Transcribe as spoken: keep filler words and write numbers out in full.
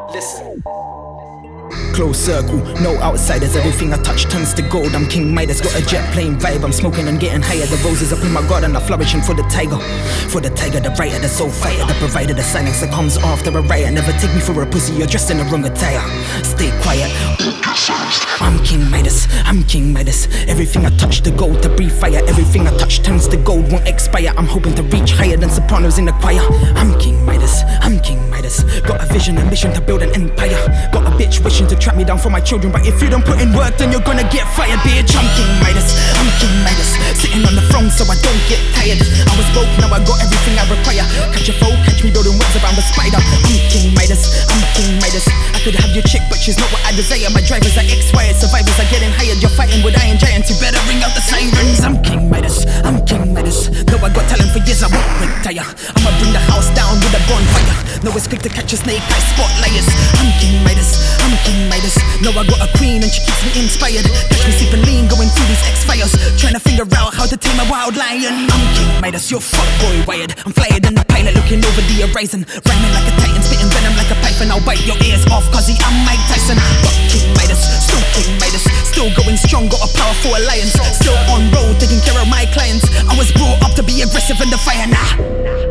Listen. Close circle, no outsiders. Everything I touch turns to gold. I'm King Midas, got a jet plane vibe. I'm smoking and getting higher. The roses up in my garden are flourishing for the tiger. For the tiger, the writer, the soul fighter, the provider, the silence that comes after a riot. Never take me for a pussy, you're dressed in the wrong attire. Stay quiet. I'm King Midas, I'm King Midas. Everything I touch to gold, to breathe fire. Everything I touch turns to gold, won't expire. I'm hoping to reach higher than sopranos in the choir. I'm King Midas, I'm King Midas. Got a vision, a mission to build an empire. Got a bitch wishing to trap me down for my children, but if you don't put in work, then you're gonna get fired, bitch. I'm King Midas, I'm King Midas. Sitting on the throne so I don't get tired. I was broke, now I got everything I require. Catch a foe, catch me building webs around a spider. I'm King Midas, I'm King Midas. I could have your chick, but she's not what I desire. My drivers are expired, survivors are getting hired. You're fighting with iron giants, you better ring out the sirens. I'm King Midas, I'm King Midas. Though I got talent for years, I won't retire. I'ma bring the house down with a bonfire. No, it's quick to catch a snake, I spot liars. I'm King Midas, I'm King Midas. No, I got a queen and she keeps me inspired. Catch me sleeping lean, going through these X-Files, trying to figure out how to tame a wild lion. I'm King Midas, you're fuckboy wired. I'm flyer than the pilot looking over the horizon. Rhyming like a titan, spitting venom like a python. I'll bite your ears off cause I'm Mike Tyson. But King Midas, still King Midas. Still going strong, got a powerful alliance. Still on road, taking care of my clients. I was brought up to be aggressive and defiant. Nah.